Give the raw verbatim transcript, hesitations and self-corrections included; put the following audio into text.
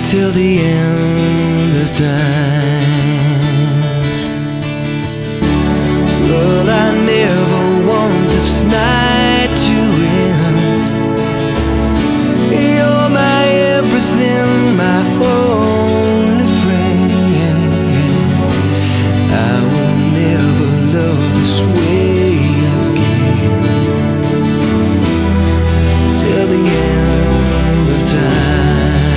till the end of time. Girl, I never want this night